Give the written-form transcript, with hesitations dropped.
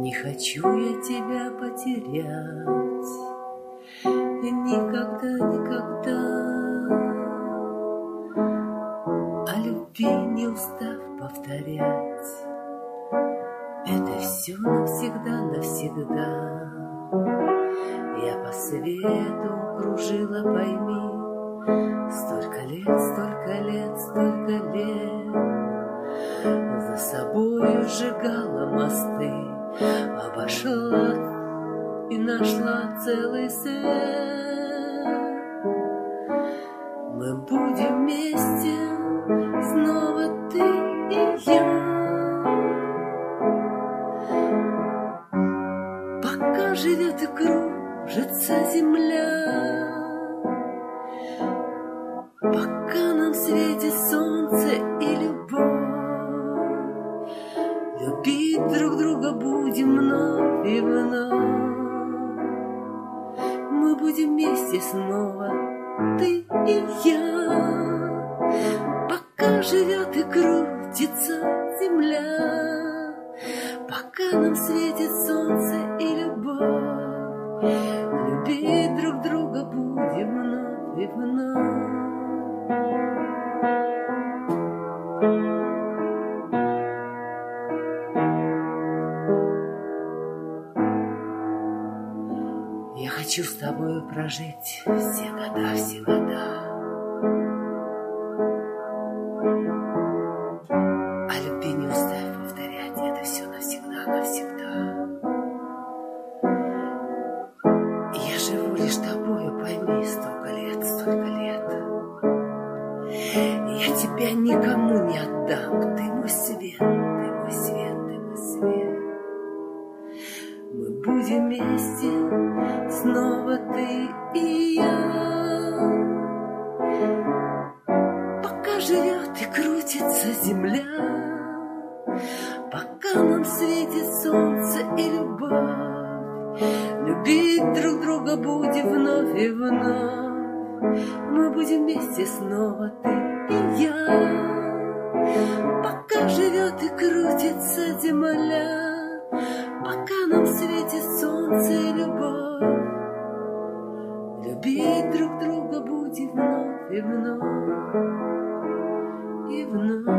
Не хочу я тебя потерять никогда, никогда. О любви не устав повторять, это все навсегда, навсегда. Я по свету кружила, пойми, столько лет, столько лет, столько лет. За собой сжигала мосты, обошла и нашла целый свет. Мы будем вместе снова, ты и я, пока живет и кружится земля, пока нам светит солнце и любовь. Любить друг друга будем вновь и вновь. Мы будем вместе снова, ты и я, пока живет и крутится земля, пока нам светит солнце и любовь. Любить друг друга будем вновь и вновь. Я хочу с тобою прожить все года, все года. О любви не устав повторять, это все навсегда, навсегда. Я живу лишь тобою, пойми, столько лет, столько лет. Я тебя никому не отдам, ты мой свет, ты мой свет, ты мой свет. Мы будем вместе снова, ты и я, пока живет и крутится земля, пока нам светит солнце и любовь. Любить друг друга будем вновь и вновь. Мы будем вместе снова, ты и я, пока живет и крутится земля, пока нам светит солнце и любовь. Любить друг друга будем вновь и вновь и вновь.